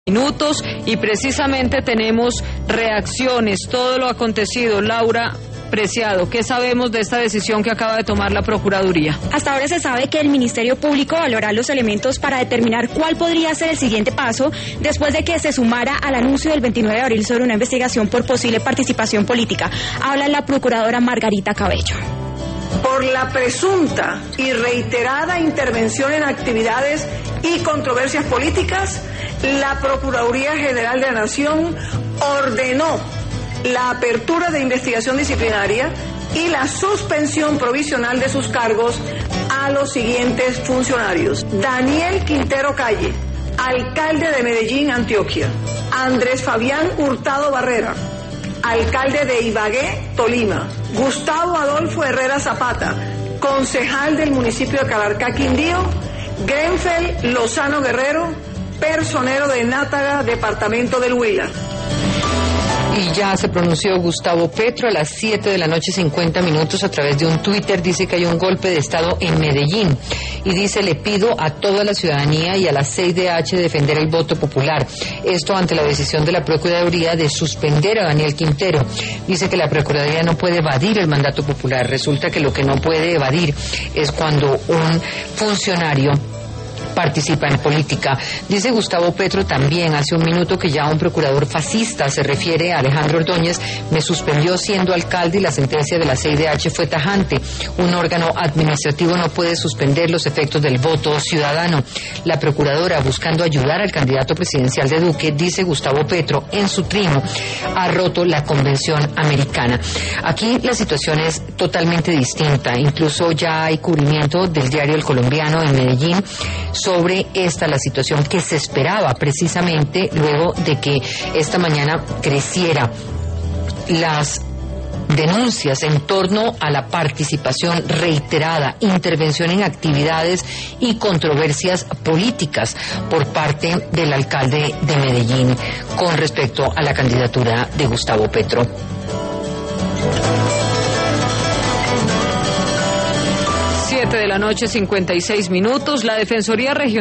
Minutos y precisamente tenemos reacciones, todo lo acontecido. Laura Preciado, ¿qué sabemos de esta decisión que acaba de tomar la Procuraduría? Hasta ahora se sabe que el Ministerio Público valorará los elementos para determinar cuál podría ser el siguiente paso después de que se sumara al anuncio del 29 de abril sobre una investigación por posible participación política. Habla la Procuradora Margarita Cabello. Por la presunta y reiterada intervención en actividades y controversias políticas, la Procuraduría General de la Nación ordenó la apertura de investigación disciplinaria y la suspensión provisional de sus cargos a los siguientes funcionarios: Daniel Quintero Calle, alcalde de Medellín, Antioquia; Andrés Fabián Hurtado Barrera, alcalde de Ibagué, Tolima; Gustavo Adolfo Herrera Zapata, concejal del municipio de Calarcá, Quindío; Grenfell Lozano Guerrero, personero de Nátaga, departamento del Huila. Y ya se pronunció Gustavo Petro a las 7:50 a través de un Twitter. Dice que hay un golpe de Estado en Medellín y dice: le pido a toda la ciudadanía y a la CIDH defender el voto popular. Esto ante la decisión de la Procuraduría de suspender a Daniel Quintero. Dice que la Procuraduría no puede evadir el mandato popular. Resulta que lo que no puede evadir es cuando un funcionario participa en política. Dice Gustavo Petro también hace un minuto que ya un procurador fascista, se refiere a Alejandro Ordóñez, me suspendió siendo alcalde y la sentencia de la CIDH fue tajante. Un órgano administrativo no puede suspender los efectos del voto ciudadano. La procuradora, buscando ayudar al candidato presidencial de Duque, dice Gustavo Petro, en su trino, ha roto la Convención Americana. Aquí la situación es totalmente distinta. Incluso ya hay cubrimiento del diario El Colombiano en Medellín sobre la situación que se esperaba precisamente luego de que esta mañana creciera las denuncias en torno a la participación reiterada, intervención en actividades y controversias políticas por parte del alcalde de Medellín con respecto a la candidatura de Gustavo Petro. 7:56 p.m. La Defensoría Regional